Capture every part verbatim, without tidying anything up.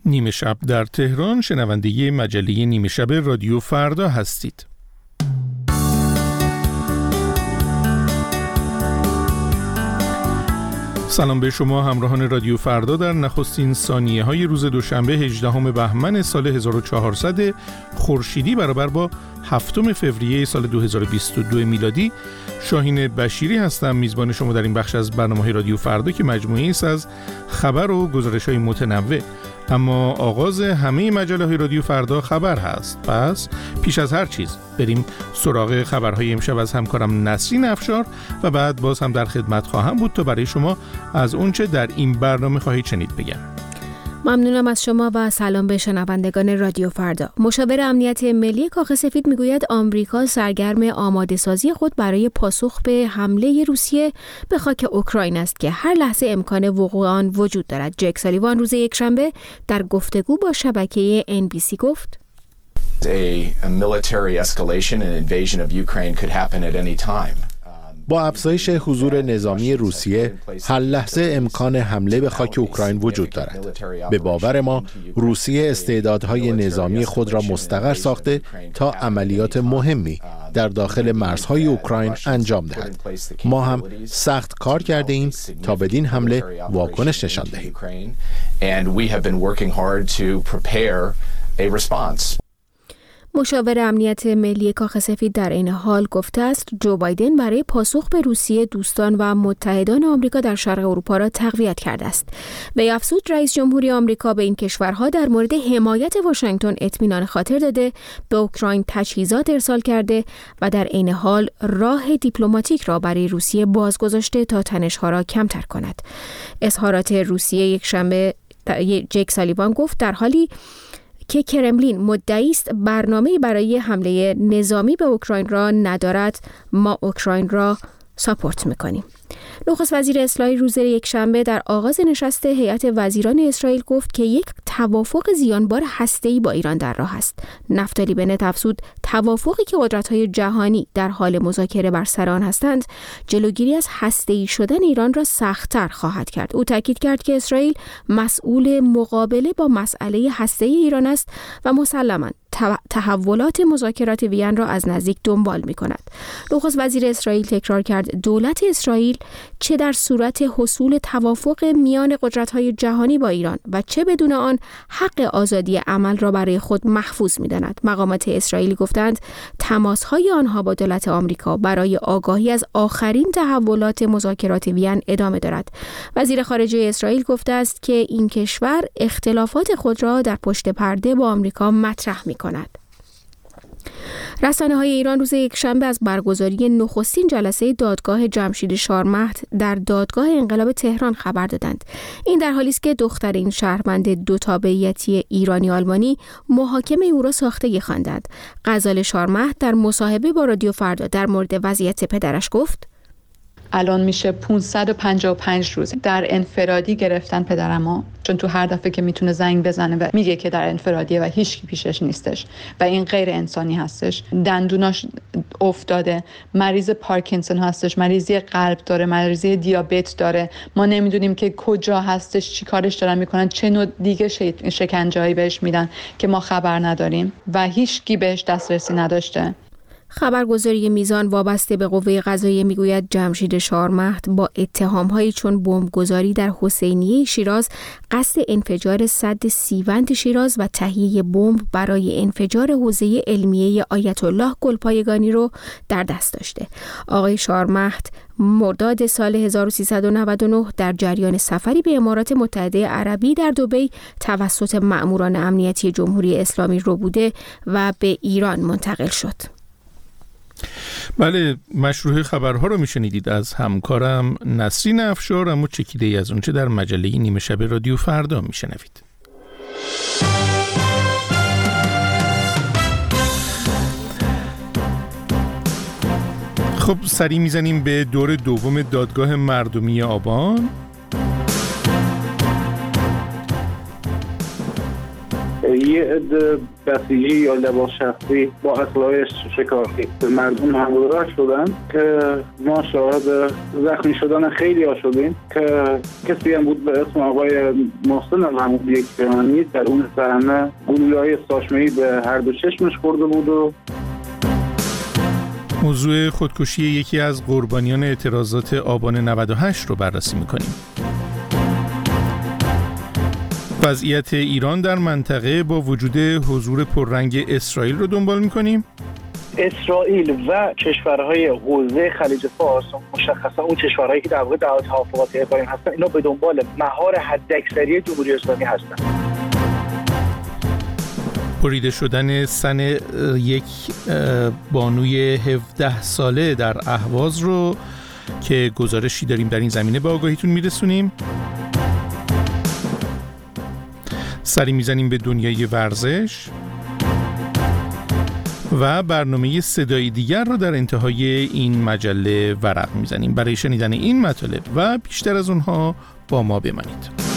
نیمه شب در تهران، شنونده مجله نیمه شب رادیو فردا هستید. سلام به شما همراهان رادیو فردا در نخستین ثانیه های روز دوشنبه هجدهم بهمن سال هزار و چهارصد خورشیدی برابر با هفتم فوریه سال دو هزار و بیست و دو میلادی. شاهین بشیری هستم، میزبان شما در این بخش از برنامه رادیو فردا که مجموعه‌ای است از خبر و گزارش‌های متنوع. اما آغاز همه مجله رادیو فردا خبر هست. پس پیش از هر چیز بریم سراغ خبرهای امشب از همکارم نسرین افشار و بعد باز هم در خدمت خواهم بود تا برای شما از اونچه در این برنامه خواهید شنید بگم. ممنونم از شما و سلام به شنوندگان رادیو فردا. مشاور امنیت ملی کاخ سفید میگوید آمریکا سرگرم آماده سازی خود برای پاسخ به حمله روسیه به خاک اوکراین است که هر لحظه امکان وقوع آن وجود دارد. جک سالیوان روز یکشنبه در گفتگو با شبکه ان بی سی گفت: A military escalation and invasion of Ukraine could happen at any time. با افزایش حضور نظامی روسیه هر لحظه امکان حمله به خاک اوکراین وجود دارد. به باور ما روسیه استعدادهای نظامی خود را مستقر ساخته تا عملیات مهمی در داخل مرزهای اوکراین انجام دهد. ما هم سخت کار کرده ایم تا بدین حمله واکنش نشان دهیم. مشاور امنیت ملی کاخ سفید در این حال گفته است جو بایدن برای پاسخ به روسیه دوستان و متحدان آمریکا در شرق اروپا را تقویت کرده است. وی افزود رئیس جمهوری آمریکا به این کشورها در مورد حمایت واشنگتن اطمینان خاطر داده، به اوکراین تجهیزات ارسال کرده و در این حال راه دیپلماتیک را برای روسیه باز گذاشته تا تنش‌ها را کمتر کند. اظهارات روسیه یکشنبه جک سالیوان گفت در حالی که کرملین مدعی است برنامه‌ای برای حمله نظامی به اوکراین را ندارد، ما اوکراین را ساپورت می‌کنیم. نخست وزیر اسرائیل روز یکشنبه در آغاز نشست هیئت وزیران اسرائیل گفت که یک توافق زیانبار هسته‌ای با ایران در راه است. نفتالی بنت افزود توافقی که قدرت‌های جهانی در حال مذاکره بر سر آن هستند، جلوگیری از هسته‌ای شدن ایران را سخت‌تر خواهد کرد. او تاکید کرد که اسرائیل مسئول مقابله با مسئله هسته‌ای ایران است و مسلماً تحولات مذاکرات وین را از نزدیک دنبال می‌کند. نخست وزیر اسرائیل تکرار کرد دولت اسرائیل چه در صورت حصول توافق میان قدرت‌های جهانی با ایران و چه بدون آن حق آزادی عمل را برای خود محفوظ می‌داند. مقامات اسرائیلی گفتند تماس‌های آنها با دولت آمریکا برای آگاهی از آخرین تحولات مذاکرات وین ادامه دارد. وزیر خارجه اسرائیل گفته است که این کشور اختلافات خود را در پشت پرده با آمریکا مطرح می‌کند. رسانه‌های ایران روز یکشنبه از برگزاری نخستین جلسه دادگاه جمشید شارمهد در دادگاه انقلاب تهران خبر دادند. این در حالی است که دختر این شهروند دو تابعیتی ایرانی آلمانی محاکمه او را ساختگی خواندند. غزال شارمهد در مصاحبه با رادیو فردا در مورد وضعیت پدرش گفت: الان میشه پانصد و پنجاه و پنج روز در انفرادی گرفتن پدرمو، چون تو هر دفعه که میتونه زنگ بزنه و میگه که در انفرادیه و هیچ کی پیشش نیستش و این غیر انسانی هستش. دندوناش افتاده، مریض پارکینسون هستش، مریضی قلب داره، مریضی دیابت داره. ما نمیدونیم که کجا هستش، چی کارش دارن میکنن، چه نوع دیگه شکنجه‌ای بهش میدن که ما خبر نداریم و هیچ کی بهش دسترسی نداشته. خبرگزاری میزان وابسته به قوه قضاییه میگوید جمشید شارمهد با اتهام‌هایی چون بمبگذاری در حسینیه شیراز، قصد انفجار سد سیوند شیراز و تهیه بمب برای انفجار حوزه علمیه آیت الله گلپایگانی رو در دست داشته. آقای شارمهد مرداد سال هزار و سیصد و نود و نه در جریان سفری به امارات متحده عربی در دبی توسط مأموران امنیتی جمهوری اسلامی رو بوده و به ایران منتقل شد. بله، مشروع خبرها رو میشنیدید از همکارم نسرین افشار، اما چکیده ای از اونچه در مجله نیمه شب رادیو فردا میشنوید. خب سری میزنیم به دور دوم دادگاه مردمی آبان. یه عده بسیجی یا لباس شخصی با اسلحه شکافی به مردم حمله شدن که ما شاهد زخمی شدن خیلی ها شدیم که کسی هم بود به اسم آقای محسن محمود یکفرانی. در اون صحنه گلوله‌های ساچمه‌ای به هر دو چشمش خورده بود. و موضوع خودکشی یکی از قربانیان اعتراضات آبان نود و هشت رو بررسی می‌کنیم. وضعیت ایران در منطقه با وجود حضور پررنگ اسرائیل رو دنبال می‌کنیم. اسرائیل و کشورهای حوزه خلیج فارس مشخصا اون کشورهایی که در واقع در توافقات ابراهیم هستن، اینا به دنبال مهار حداکثری جمهوری اسلامی هستن. بریده شدن سن یک بانوی هفده ساله در اهواز رو که گزارشی داریم در این زمینه به آگاهیتون میرسونیم. سری میزنیم به دنیای ورزش و برنامه صدایی دیگر رو در انتهای این مجله ورق میزنیم. برای شنیدن این مطالب و بیشتر از اونها با ما بمانید.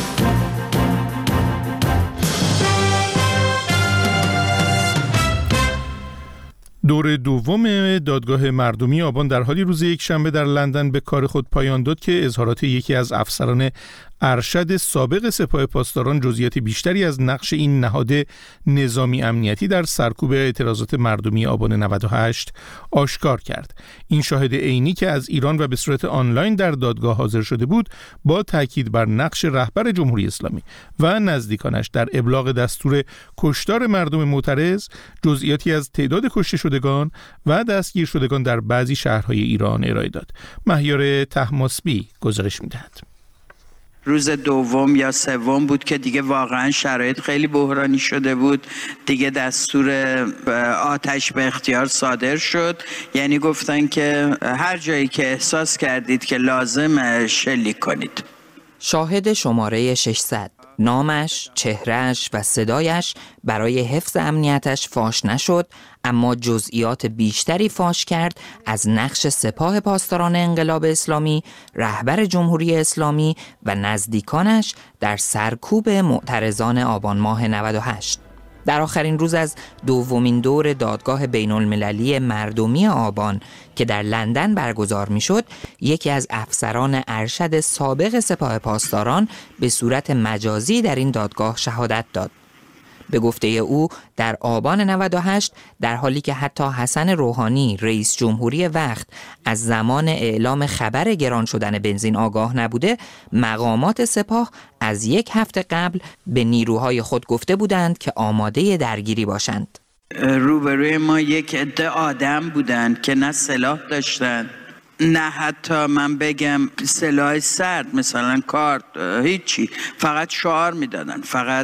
دور دوم دادگاه مردمی آبان در حالی روز یکشنبه در لندن به کار خود پایان داد که اظهارات یکی از افسران ارشد سابق سپاه پاسداران جزئیات بیشتری از نقش این نهاد نظامی امنیتی در سرکوب اعتراضات مردمی آبان نود و هشت آشکار کرد. این شاهد عینی که از ایران و به صورت آنلاین در دادگاه حاضر شده بود، با تاکید بر نقش رهبر جمهوری اسلامی و نزدیکانش در ابلاغ دستور کشتار مردم معترض، جزئیاتی از تعداد کشته شدگان و دستگیر شدگان در بعضی شهرهای ایران ارائه داد. مهیار طهماسبی گزارش می‌دهد. روز دوم یا سوم بود که دیگه واقعا شرایط خیلی بحرانی شده بود. دیگه دستور آتش به اختیار صادر شد، یعنی گفتن که هر جایی که احساس کردید که لازم شلیک کنید. شاهد شماره ششصد، نامش، چهرهش و صدایش برای حفظ امنیتش فاش نشد، اما جزئیات بیشتری فاش کرد از نقش سپاه پاسداران انقلاب اسلامی، رهبر جمهوری اسلامی و نزدیکانش در سرکوب معترضان آبان ماه نود و هشت. در آخرین روز از دومین دور دادگاه بین المللی مردمی آبان که در لندن برگزار می شد، یکی از افسران ارشد سابق سپاه پاسداران به صورت مجازی در این دادگاه شهادت داد. به گفته او در آبان نود و هشت، در حالی که حتی حسن روحانی رئیس جمهوری وقت از زمان اعلام خبر گران شدن بنزین آگاه نبوده، مقامات سپاه از یک هفته قبل به نیروهای خود گفته بودند که آماده درگیری باشند. روبروی ما یک عده آدم بودند که نه سلاح داشتند، نه حتی من بگم سلاح سرد مثلا کارت، هیچی، فقط شعار میدادن، فقط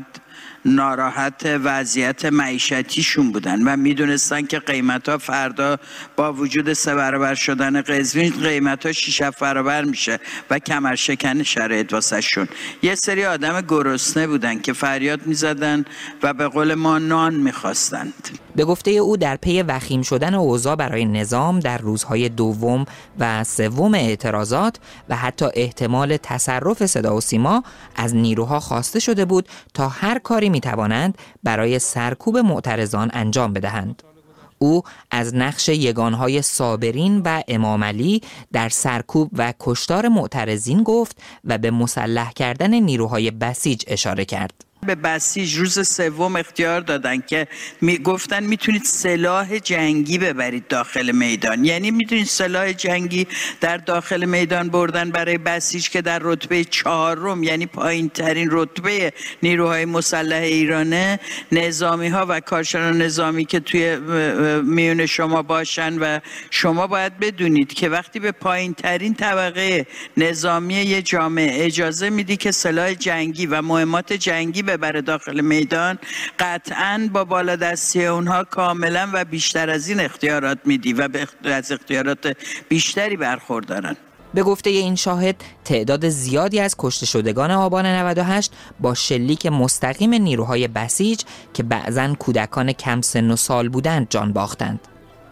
ناراحت وضعیت معیشتیشون بودن و میدونستن که قیمتا فردا با وجود سه برابر شدن قزوین قیمتا شش هفت برابر میشه و کمرشکن شرایط واسه شون. یه سری آدم گرسنه بودن که فریاد میزدن و به قول ما نان میخواستند. به گفته او در پی وخیم شدن اوضاع برای نظام در روزهای دوم و سوم اعتراضات و حتی احتمال تصرف صدا و سیما از نیروها خواسته شده بود تا هر کاری میتوانند برای سرکوب معترضان انجام بدهند. او از نقش یگانهای صابرین و امام علی در سرکوب و کشتار معترضین گفت و به مسلح کردن نیروهای بسیج اشاره کرد. به بسیج روز سوم اختیار دادن که می گفتن میتونید سلاح جنگی ببرید داخل میدان، یعنی میتونید سلاح جنگی در داخل میدان بردن برای بسیج که در رتبه چهارم، یعنی پایین ترین رتبه نیروهای مسلح ایرانه. نظامی ها و کارشناسان نظامی که توی میون شما باشن و شما باید بدونید که وقتی به پایین ترین طبقه نظامی یه جامعه اجازه میدی که سلاح جنگی و مهمات جنگی ببره داخل میدان، قطعاً با بالادستی اونها کاملا و بیشتر از این اختیارات میدی و به از اختیارات بیشتری برخوردارن. به گفته این شاهد، تعداد زیادی از کشته شدگان آبان نود و هشت با شلیک مستقیم نیروهای بسیج که بعضاً کودکان کم سن و سال بودند جان باختند.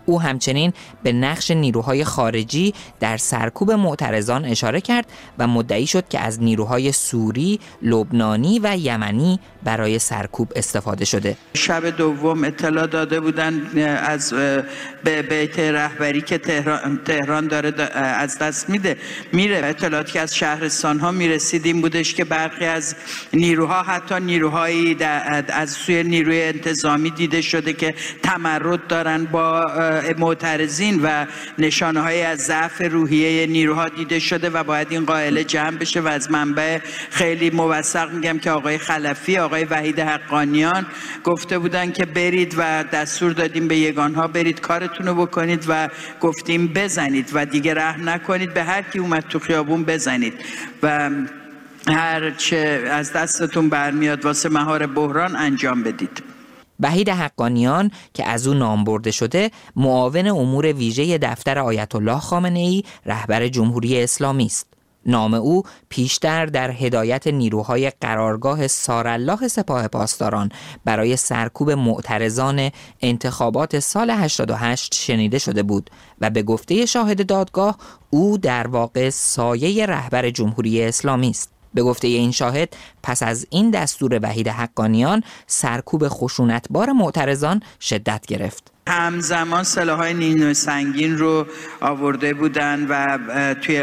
او همچنین به نقش نیروهای خارجی در سرکوب معترضان اشاره کرد و مدعی شد که از نیروهای سوری، لبنانی و یمنی برای سرکوب استفاده شده. شب دوم اطلاع داده بودن از به بیت رهبری که تهران, تهران داره از دست میده میره. اطلاعاتی که از شهرستان ها میرسید این بودش که برخی از نیروها، حتی نیروهایی از سوی نیروی انتظامی دیده شده که تمرد دارن با معترضین و نشانه های از ضعف روحیه نیروها دیده شده و باید این قائله جمع بشه. و از منبع خیلی موثق میگم که آقای خلفی، آقای وحید حقانیان گفته بودن که برید و دستور دادیم به یگانها برید کارتون رو بکنید و گفتیم بزنید و دیگه رحم نکنید، به هر کی اومد تو خیابون بزنید و هر چه از دستتون برمیاد واسه مهار بحران انجام بدید. وحید حقانیان که از او نام برده شده معاون امور ویژه دفتر آیت الله خامنه ای رهبر جمهوری اسلامی است. نام او پیشتر در هدایت نیروهای قرارگاه سارالله سپاه پاسداران برای سرکوب معترضان انتخابات سال هشتاد و هشت شنیده شده بود و به گفته شاهد دادگاه او در واقع سایه رهبر جمهوری اسلامی است. به گفته این شاهد پس از این دستور وحید حقانیان سرکوب خشونتبار معترضان شدت گرفت. همزمان سلاح‌های نیروی سنگین رو آورده بودن و توی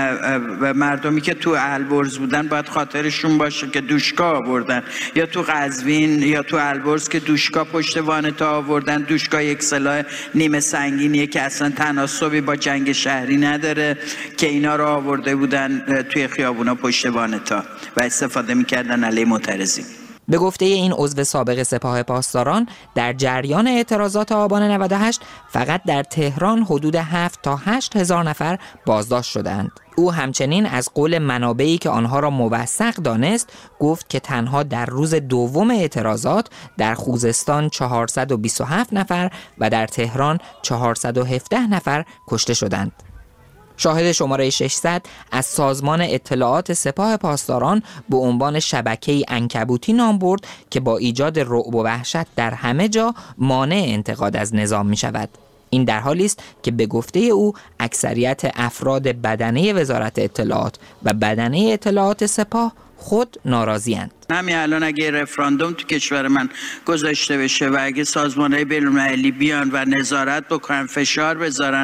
مردمی که تو البرز بودن باید خاطرشون باشه که دوشکا آوردن، یا تو قزوین یا تو البرز که دوشکا پشت وانتا آوردن. دوشکا یک سلاح نیمه سنگینیه که اصلا تناسبی با جنگ شهری نداره که اینا رو آورده بودن توی خیابونا پشت وانتا و استفاده میکردن علیه معترضین. به گفته این عضو سابق سپاه پاسداران در جریان اعتراضات آبان نود و هشت فقط در تهران حدود هفت تا هشت هزار نفر بازداشت شدند. او همچنین از قول منابعی که آنها را موثق دانست گفت که تنها در روز دوم اعتراضات در خوزستان چهارصد و بیست و هفت نفر و در تهران چهارصد و هفده نفر کشته شدند. شاهد شماره ششصد از سازمان اطلاعات سپاه پاسداران به عنوان شبکه‌ای عنکبوتی نام برد که با ایجاد رعب و وحشت در همه جا مانع انتقاد از نظام می شود. این در حالی است که به گفته او اکثریت افراد بدنه وزارت اطلاعات و بدنه اطلاعات سپاه خود ناراضی اند. همین الان اگه رفراندوم تو کشور من گذاشته بشه و اگه سازمان‌های بین‌المللی بیان و نظارت بکنن، فشار بذارن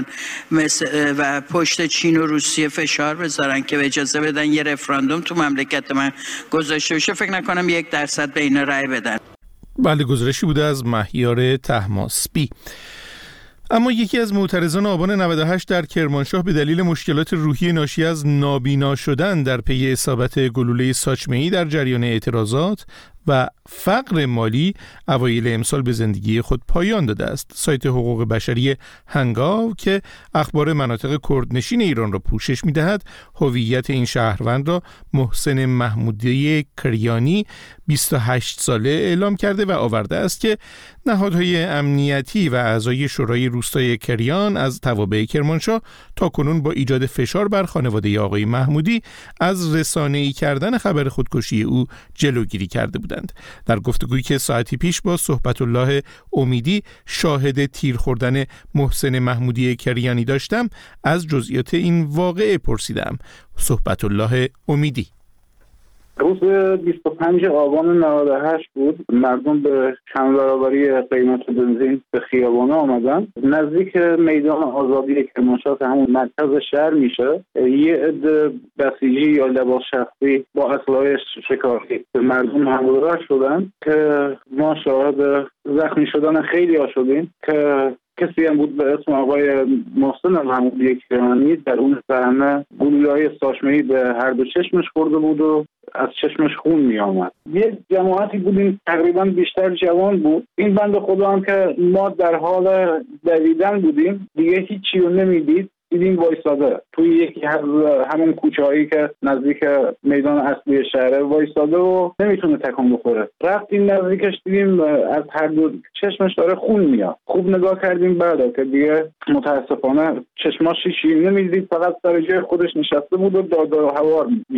و پشت چین و روسیه فشار بذارن که اجازه بدن یه رفراندوم تو مملکت من گذاشته بشه، فکر نکنم یک درصد به اینا رأی بدن. بله، گزارشی بوده از مهیار طهماسبی. اما یکی از معترضان آبان نود و هشت در کرمانشاه به دلیل مشکلات روحی ناشی از نابینا شدن در پی اصابت گلوله ساچمه‌ای در جریان اعتراضات و فقر مالی اوایل امسال به زندگی خود پایان داده است. سایت حقوق بشری هنگاو که اخبار مناطق کردنشین ایران را پوشش می‌دهد، هویت این شهروند را محسن محمودی کریانی بیست و هشت ساله اعلام کرده و آورده است که نهادهای امنیتی و اعضای شورای روستای کریان از توابع کرمانشاه تاکنون با ایجاد فشار بر خانواده آقای محمودی از رسانه‌ای کردن خبر خودکشی او جلوگیری کرده بودند. در گفتگویی که ساعتی پیش با صحبت الله امیدی شاهد تیر خوردن محسن محمودی کریانی داشتم، از جزئیات این واقعه پرسیدم. صحبت الله امیدی: روز بیست و پنجم آبان نود و هشت بود. مردم به چند برابری قیمت بنزین به خیابان آمدن. نزدیک میدان آزادی کرمانشاه که همون مرکز شهر میشه، یه عده بسیجی یا لباس شخصی با اسلحه شکاری به مردم حمله شدن که ما شاهد زخمی شدن خیلی ها شدیم که کسی هم بود به اسم آقای محسن محمودی کریانی در اون صحنه گلوله‌های ساچمه‌ای به هر دو چشمش خورده بود و از چشمش خون می آمد. یه جماعتی بودیم تقریبا بیشتر جوان بود. این بنده خدا هم که ما در حال دویدن بودیم، دیگه هیچی رو نمیدید، دیدیم وایساده توی یکی از همون کوچه‌هایی که نزدیک میدان اصلی شهر وایساده و نمیتونه تکون بخوره. رفتیم نزدیکش، دیدیم از هر دو چشمش داره خون میاد. خوب نگاه کردیم بعدا که دیگه متاسفانه چشماش چیزی نمیدید، فقط سر جای خودش نشسته بود و داد و هوار میکرد.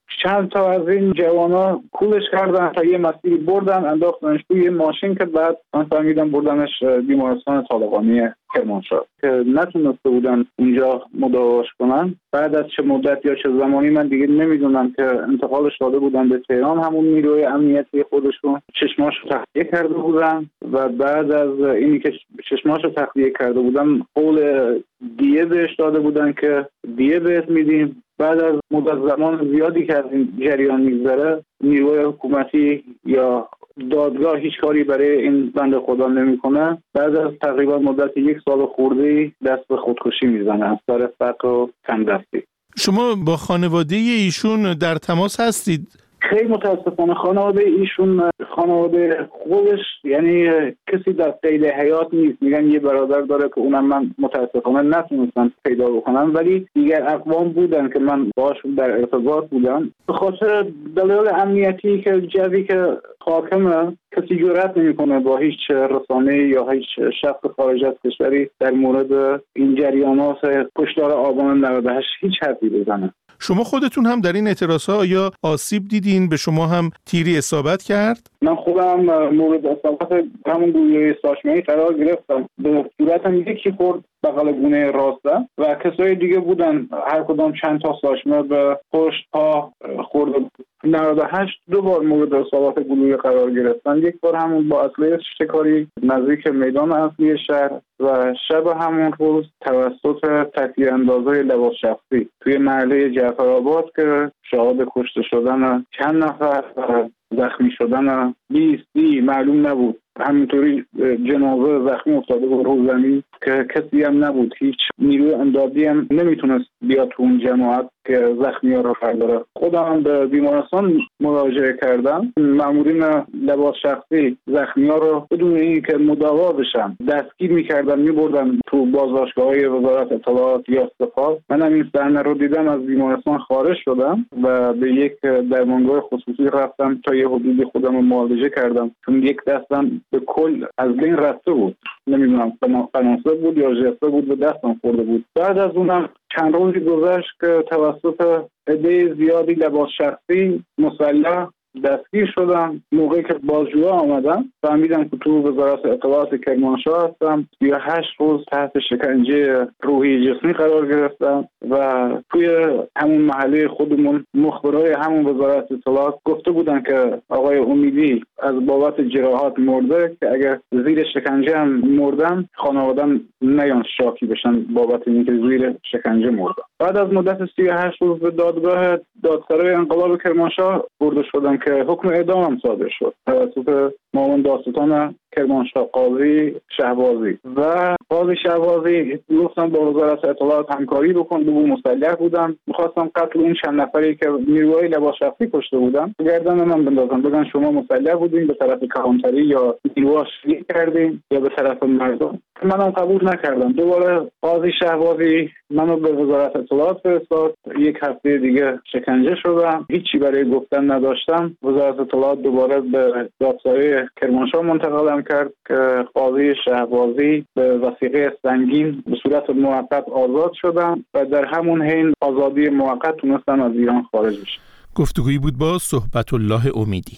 چند تا از این جوانا کولش کردن تا یه مسیری بردن انداختنش توی ماشین که بعد من فهمیدم بردنش بیمارستان طالقانی کرمانشاه که نتونسته بودن اونجا مداواش کنن. بعد از چه مدت یا چه زمانی من دیگه نمیدونم که انتقالش داده بودن به تهران، همون نیروی امنیتی خودشون چشماشو تخلیه کرده بودن و بعد از اینی که چشماشو تخلیه کرده بودن قول دیه بهش داده بودن که دیه بهت میدیم. بعد از مدت زمان زیادی که از این جریان میگذره نیروی حکومتی یا دادگاه هیچ کاری برای این بنده خدا نمیکنه. بعد از تقریبا مدت یک سال خورده‌ای دست به خودکشی میزنه از سر فقر و کمدستی. شما با خانواده ایشون در تماس هستید؟ خیلی متاسفانه خانواده ایشون خانواده خودش یعنی کسی در قید حیات نیست. میگن یه برادر داره که اونم من متاسفانه نتونستم پیدا بکنم، ولی دیگر اقوام بودن که من باشون در ارتباط بودم. به خاطر دلایل امنیتی که جوی که حاکمه کسی جرئت نمیکنه با هیچ رسانه یا هیچ شخص خارج از کشوری در مورد این جریانات کشتار آبان نود و هشت هیچ حرفی بزنه. شما خودتون هم در این اعتراض‌ها یا آسیب دیدین؟ به شما هم تیری اصابت کرد؟ من خودم مورد اصابت همون گلوله ساچمه‌ای قرار گرفتم. به صورتم یکی خورد بغل گونه راستم و کسای دیگه بودن هر کدام چند تا ساچمه به پشت پا خورده بود. نود و هشت دو بار مورد اصابت گلوله قرار گرفتن. یک بار همون با اسلحه شکاری نزدیک میدان اصلی شهر و شب همون روز توسط تکیه‌اندازهای لباس شخصی توی محله جعفرآباد که شاهد کشته شدن چند نفر و زخمی شدن بیستی معلوم نبود. همینطوری جنازه زخمی افتاده بود رو زمین که کسی هم نبود، هیچ نیروی امدادی هم نمیتونست بیاد تو اون جماعت که زخمی ها رو برداره. خودم به بیمارستان مراجعه کردم. مامورین لباس شخصی زخمی ها رو بدون اینکه مداوا بشن دستگیر میکردن میبردن تو بازداشتگاه‌های وزارت اطلاعات یا سپاه. منم این صحنه رو دیدم، از بیمارستان خارج شدم و به یک درمانگاه خصوصی رفتم تا یه حدودی خودم رو معالجه کردم، چون یک دستم به کل از بین رفته بود. نمیدونم قناصه بود یا ژسته بود به دستم خورده بود. بعد از اونم چند روزی گذشت که توسط عده زیادی لباس شخصی مسلح دستگیر شدم. موقعی که بازجوها آمدن فهمیدم که تو وزارت اطلاعات کرمانشاه هستم. یا هشت روز تحت شکنجه روحی جسمی قرار گرفتم و توی همون محله خودمون مخبرای همون وزارت اطلاعات گفته بودن که آقای امیدی از بابت جراحات مرده که اگر زیر شکنجه هم مردن خانواده‌ام نیان شاکی بشن بابت اینکه زیر شکنجه مردن. بعد از مدت سی و هشت روز به دادگاه دادسرای انقلاب کرمانشاه برده شدم که حکم اعدام هم صادر شد توسط معاون دادستان کرمانشاه قاضی شهبازی و قاضی شهبازی گفتن با وزارت اطلاعات همکاری بکن. دو مسلح بودن، می‌خواستم قتل این چند نفری که نیروهای لباس شخصی کشته بودن گردن من بندازن، بگن شما مسلح بودین به طرف کلانتری یا نیروها شلیک کردین یا به طرف مردم. منم قبول نکردم. دوباره قاضی شهبازی منو به وزارت اطلاعات فرستاد. یک هفته دیگه شکنجه شدم، هیچی برای گفتن نداشتم. وزارت اطلاعات دوباره به دادسرای کرمانشاه منتقلم کرد که قاضی شهبازی به وثیقه سنگین به صورت موقت آزاد شدم و در همون حین آزادی موقت تونستم از ایران خارج بشم. گفتگویی بود با صحبت الله امیدی.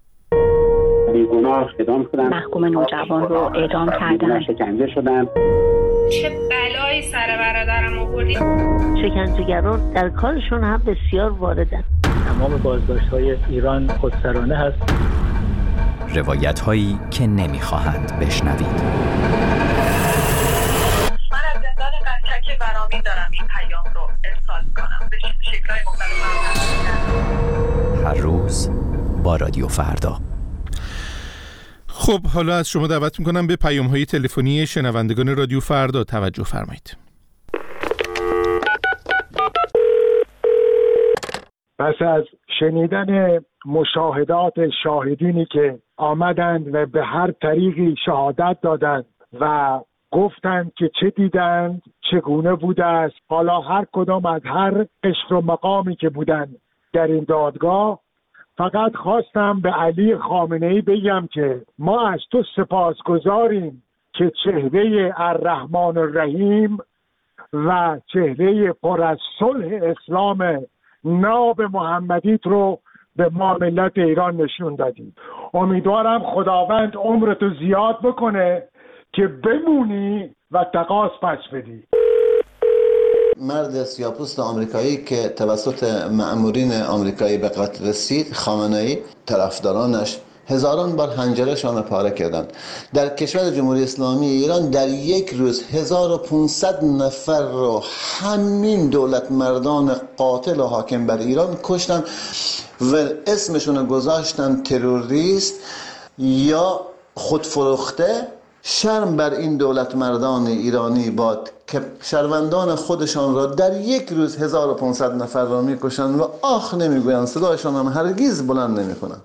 بیگناه اعدام شدن، محکوم نوجوان رو اعدام کردن، شکنجه شدن. چه بلایی سر برادرم آوردی؟ شکنجهگران در کارشون هم بسیار واردن. تمام بازداشت‌های ایران خودسرانه هست. روایت هایی که نمیخواهند بشنوید. من از زندان قنچک ورامین دارم این پیام رو ارسال کنم به شکل‌های مختلف. هر روز با رادیو فردا. خب حالا از شما دعوت میکنم به پیام‌های تلفنی شنوندگان رادیو فردا توجه فرمایید. پس از شنیدن مشاهدات شاهدینی که آمدند و به هر طریقی شهادت دادند و گفتند که چه دیدند، چگونه بوده است، حالا هر کدام از هر قشر و مقامی که بودند در این دادگاه، فقط خواستم به علی خامنه‌ای بگم که ما از تو سپاسگزاریم که چهره الرحمن الرحیم و چهره پر از صلح اسلام ناب محمدیت رو به ما ملت ایران نشون دادی. امیدوارم خداوند عمرتو زیاد بکنه که بمونی و تقاص پس بدی. مرد سیاه‌پوست آمریکایی که توسط مأمورین آمریکایی به قتل رسید، خامنه‌ای، طرفدارانش هزاران بار حنجره‌شان را پاره کردند. در کشور جمهوری اسلامی ایران در یک روز هزار و پانصد نفر رو همین دولت مردان قاتل و حاکم بر ایران کشتن و اسمشون رو گذاشتن تروریست یا خودفروخته. شرم بر این دولت مردان ایرانی باد که شهروندان خودشان را در یک روز هزار و پانصد نفر را میکشند و آخ نمیگویند، صدایشان هم هرگز بلند نمیکنند.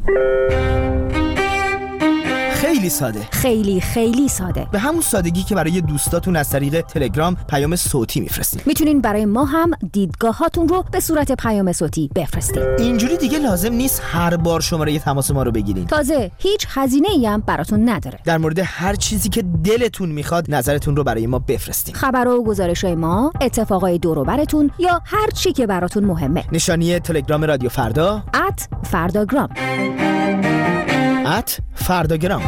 خیلی ساده، خیلی خیلی ساده، به همون سادگی که برای دوستاتون از طریق تلگرام پیام صوتی میفرستین. میتونین برای ما هم دیدگاهاتون رو به صورت پیام صوتی بفرستین. اینجوری دیگه لازم نیست هر بار شماره تماس ما رو بگیرین. تازه هیچ هزینه‌ای هم براتون نداره. در مورد هر چیزی که دلتون میخواد نظرتون رو برای ما بفرستین. خبرها و گزارش‌های ما، اتفاقای دور و براتون یا هر چی که براتون مهمه. نشانی تلگرام رادیو فردا ات فرداگرام ات فرداگرام.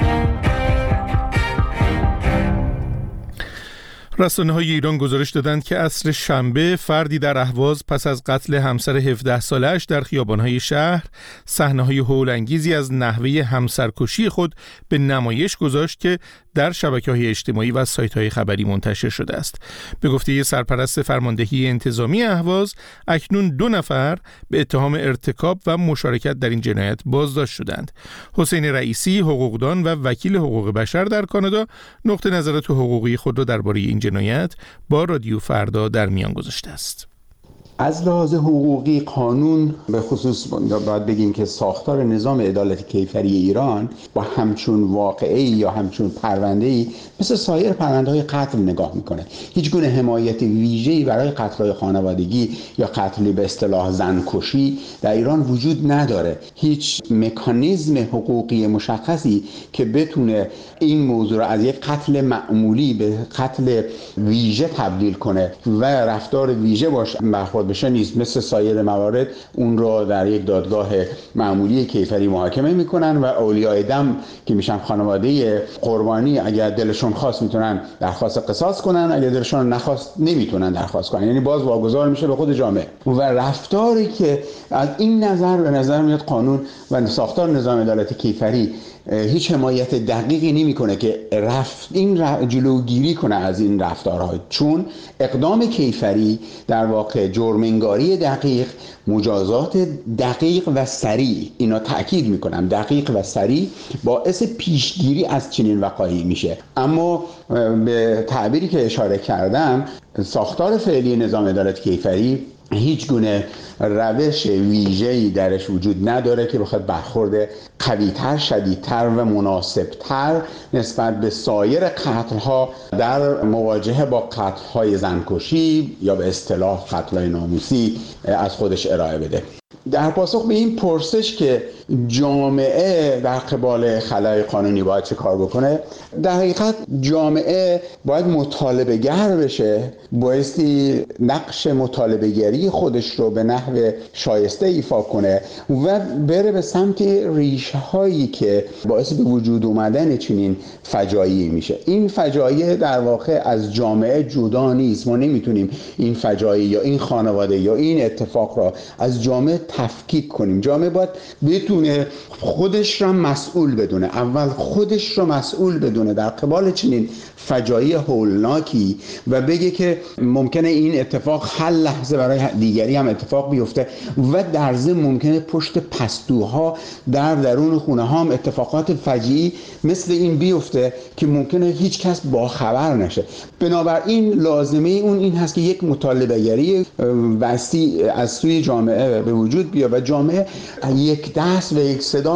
رسانه‌های ایران گزارش دادند که عصر شنبه فردی در اهواز پس از قتل همسر هفده ساله‌اش در خیابان‌های شهر صحنه‌های هول‌انگیزی از نحوه همسرکشی خود به نمایش گذاشت که در شبکه‌های اجتماعی و سایت‌های خبری منتشر شده است. به گفته سرپرست فرماندهی انتظامی اهواز، اکنون دو نفر به اتهام ارتکاب و مشارکت در این جنایت بازداشت شدند. حسین رئیسی، حقوقدان و وکیل حقوق بشر در کانادا، نقطه نظرات حقوقی خود را درباره این جنایت با رادیو فردا در میان گذاشته است. از لحاظ حقوقی قانون به خصوص باید بگیم که ساختار نظام عدالت کیفری ایران با همچون واقعه‌ای یا همچون پرونده‌ای مثل سایر پرونده‌های قتل نگاه میکنه. هیچ گونه حمایت ویژه‌ای برای قتل‌های خانوادگی یا قتل به اصطلاح زنکشی در ایران وجود نداره. هیچ مکانیزم حقوقی مشخصی که بتونه این موضوع را از یک قتل معمولی به قتل ویژه تبدیل کنه و رفتار ویژه باشه برخورد بشه نیست. مثل سایر موارد اون رو در یک دادگاه معمولی کیفری محاکمه میکنن و اولیای دم که میشن خانواده قربانی اگر دلشون خواست میتونن درخواست قصاص کنن، اگر دلشون نخواست نمیتونن درخواست کنن، یعنی باز واگذار میشه به خود جامعه. و رفتاری که از این نظر به نظر میاد قانون و ساختار نظام عدالت کیفری هیچ حمایت دقیقی نمیکنه که رفت این رفت جلوگیری کنه از این رفتارها، چون اقدام کیفری در واقع جرم‌انگاری دقیق، مجازات دقیق و سریع، اینا تأکید میکنم دقیق و سریع، باعث پیشگیری از چنین وقایعی میشه. اما به تعبیری که اشاره کردم، ساختار فعلی نظام عدالت کیفری هیچ گونه روش ویژه‌ای درش وجود نداره که بخواد برخورد قوی‌تر، شدیدتر و مناسبتر نسبت به سایر قتل‌ها در مواجهه با قتل‌های زنکشی یا به اصطلاح قتل‌های ناموسی از خودش ارائه بده. در پاسخ به این پرسش که جامعه در قبال خلای قانونی باید چه کار بکنه، در حقیقت جامعه باید مطالبه گر بشه، بایستی نقش مطالبه گری خودش رو به نحو شایسته ایفا کنه و بره به سمت ریشه هایی که باعث به وجود اومدن چنین فجایعی میشه. این فجایع در واقع از جامعه جدا نیست. ما نمیتونیم این فجایع یا این خانواده یا این اتفاق را از جامعه تفکیک کنیم. جامعه باید بتونه خودش را مسئول بدونه، اول خودش را مسئول بدونه در قبال چنین فجایع هولناکی و بگه که ممکنه این اتفاق هر لحظه برای دیگری هم اتفاق بیفته و در ضمن ممکنه پشت پستوها در درون خونه ها هم اتفاقات فجیعی مثل این بیفته که ممکنه هیچ کس باخبر نشه. بنابراین لازمه اون این هست که یک مطالبه گری وسیع از سوی جامعه به وجود بیاد و جامعه یک دست و یک صدا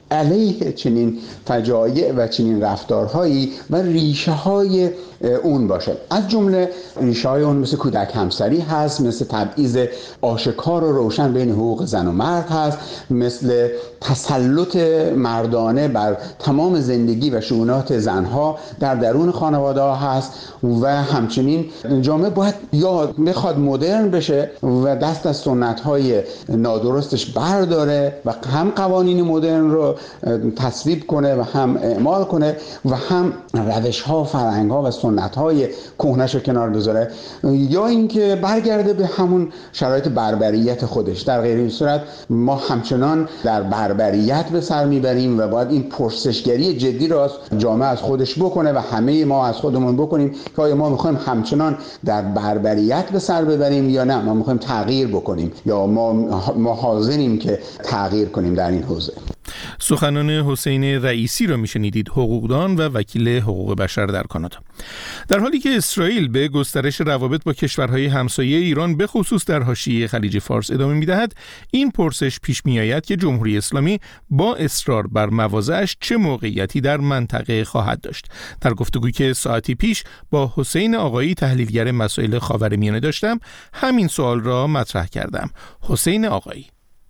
علیه چنین فجایع و چنین رفتارهایی و ریشه های اون باشه. از جمله ریشه های اون مثل کودک همسری هست، مثل تبعیض آشکار و روشن بین حقوق زن و مرد هست، مثل تسلط مردانه بر تمام زندگی و شؤونات زنها در درون خانواده ها هست و همچنین جامعه باید یا بخواد مدرن بشه و دست از سنت های نادرستش برداره و هم قوانین مدرن رو تصویب کنه و هم اعمال کنه و هم روش ها، فرهنگ ها و سنت های کهنه‌اش رو کنار بذاره، یا اینکه برگرده به همون شرایط بربریت خودش. در غیر این صورت ما همچنان در بربریت به سر میبریم و باید این پرسشگری جدی را جامعه از خودش بکنه و همه ما از خودمون بکنیم که آیا ما میخوایم همچنان در بربریت به سر ببریم یا نه، ما میخوایم تغییر بکنیم یا ما ما حاضریم که تغییر کنیم در این حوزه. سخنان حسین رئیسی را میشنیدید، حقوقدان و وکیل حقوق بشر در کانادا. در حالی که اسرائیل به گسترش روابط با کشورهای همسایه ایران به خصوص در حاشیه خلیج فارس ادامه میدهد، این پرسش پیش میآید که جمهوری اسلامی با اصرار بر مواضعش چه موقعیتی در منطقه خواهد داشت. در گفتگویی که ساعتی پیش با حسین آقایی تحلیلگر مسائل خاورمیانه داشتم، همین سوال را مطرح کردم. حسین آقایی: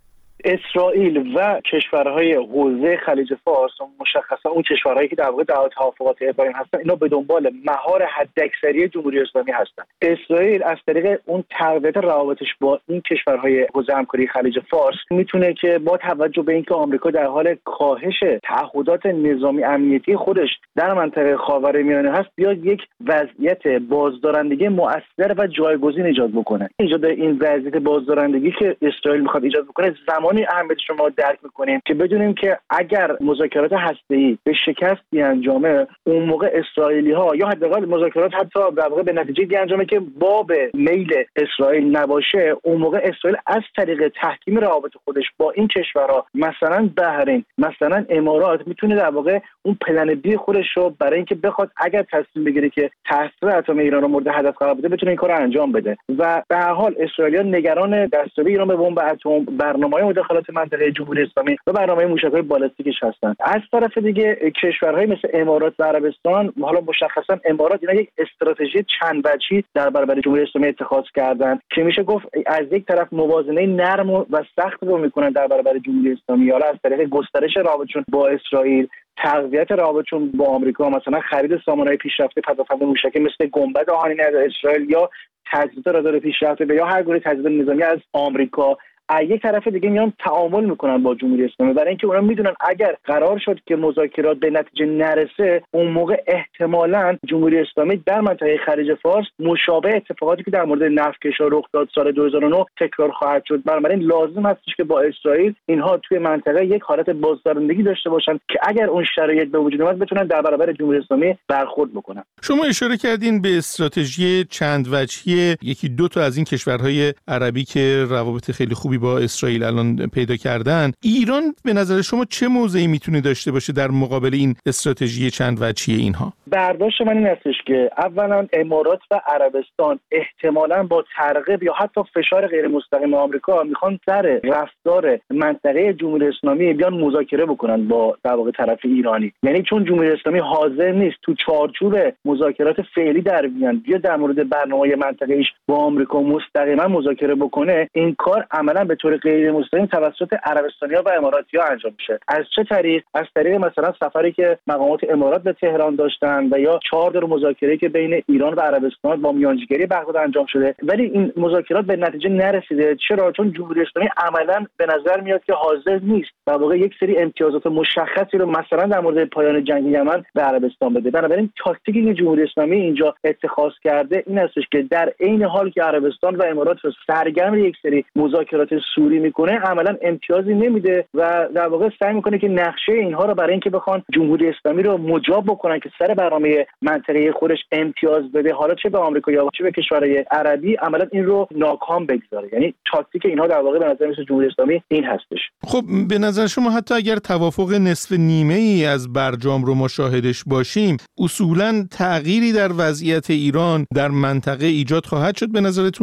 اسرائیل و کشورهای حوزه خلیج فارس مشخصا اون کشورهایی که در واقع در توافقات ابراهیم هستن، اینا به دنبال مهار حداکثری جمهوری اسلامی هستن. اسرائیل از طریق اون تقویت روابطش با این کشورهای حوزه همکاری خلیج فارس میتونه که با توجه به اینکه آمریکا در حال کاهش تعهدات نظامی امنیتی خودش در منطقه خاورمیانه هست، بیاد یک وضعیت بازدارندگی مؤثر و جایگزین ایجاد بکنه. ایجاد این وضعیت بازدارندگی که اسرائیل میخواد ایجاد بکنه زمان اهمیتش رو ما درک میکنیم که بدونیم که اگر مذاکرات هسته‌ای به شکست بیانجامه، اون موقع اسرائیلی ها یا حداقل مذاکرات حتی در واقع به نتیجه بیانجامه که باب میل اسرائیل نباشه، اون موقع اسرائیل از طریق تحکیم روابط خودش با این کشورها، مثلا بحرین، مثلا امارات، میتونه در واقع اون پلن بی خودش رو برای اینکه بخواد اگر تصمیم بگیره که تأثیر اتم ایران رو مورد هدف قرار بده، بتونه این کارو انجام بده. و به هر حال اسرائیلیا نگران دستیابی ایران به بمب اتم، برنامه‌های مداخلات منطقه جمهوری اسلامی و برنامه موشک‌های بالستیکش هستند. از طرف دیگه کشورهای مثل امارات و عربستان، حالا مشخصا امارات، اینا یک استراتژی چند وجهی در برابر جمهوری اسلامی اتخاذ کردن که میشه گفت از یک طرف موازنه نرم و سخت رو میکنن در برابر جمهوری اسلامی، حالا از طریق گسترش روابطشون با اسرائیل، تقویت روابطشون با آمریکا، مثلا خرید سامانه‌های پیشرفته پدافند موشکی مثل گنبد آهنین از اسرائیل یا تجهیزات رادار پیشرفته یا هر گونه تجهیزات نظامی از آمریکا. از یک طرف دیگه میان تعامل میکنن با جمهوری اسلامی، برای اینکه اونا میدونن اگر قرار شد که مذاکرات به نتیجه نرسه، اون موقع احتمالاً جمهوری اسلامی در منطقه خلیج فارس مشابه اتفاقاتی که در مورد نفتکشا رخ داد سال دو هزار و نه تکرار خواهد شد. بنابراین لازم هستش که با اسرائیل اینها توی منطقه یک حالت بازدارندگی داشته باشن که اگر اون شرایط به وجود اومد بتونن در برابر جمهوری اسلامی برخورد بکنن. شما اشاره کردین به استراتژی چند وجهی یکی دو تا از این کشورهای عربی که روابط خیلی خوبی با اسرائیل الان پیدا کردن. ایران به نظر شما چه موضعی میتونه داشته باشه در مقابل این استراتژی چند وجهی اینها؟ برداشت من این هستش که اولا امارات و عربستان احتمالاً با ترغیب یا حتی فشار غیر مستقیم آمریکا میخوان سر رفتار منطقه جمهوری اسلامی بیان مذاکره بکنن با در واقع طرف ایرانی. یعنی چون جمهوری اسلامی حاضر نیست تو چارچوب مذاکرات فعلی در بیان بیا در مورد برنامه‌های منطقه‌ایش با آمریکا مستقیما مذاکره بکنه، این کار عملاً به طور غیر مستقیم توسط عربستانی‌ها و اماراتی‌ها انجام میشه. از چه طریق؟ از طریق مثلا سفری که مقامات امارات به تهران داشتن و یا چهار دور مذاکره که بین ایران و عربستان با میانجیگری بغداد انجام شده، ولی این مذاکرات به نتیجه نرسیده. چرا؟ چون جمهوری اسلامی عملاً به نظر میاد که حاضر نیست در واقع یک سری امتیازات مشخصی رو مثلا در مورد پایان جنگ یمن به عربستان بده. بنابراین تاکتیکی که جمهوری اسلامی اینجا اتخاذ کرده این هستش که در عین حال که عربستان و امارات رو سرگرم یک سری مذاکرات سوری میکنه، عملاً امتیازی نمیده و در واقع سعی میکنه که نقشه اینها رو برای اینکه بخوان جمهوری اسلامی رو مجاب بکنن که سر برنامه منطقه خودش امتیاز بده، حالا چه به آمریکا یا چه به کشورهای عربی، عملاً این رو ناکام بگذاره. یعنی تاکتیک اینها در واقع به نظر میاد جمهوری اسلامی این هستش. خب به نظر شما حتی اگر توافق نصف نیمه ای از برجام رو ما شاهدش باشیم، اصولاً تغییری در وضعیت ایران در منطقه ایجاد خواهد شد به نظرتون؟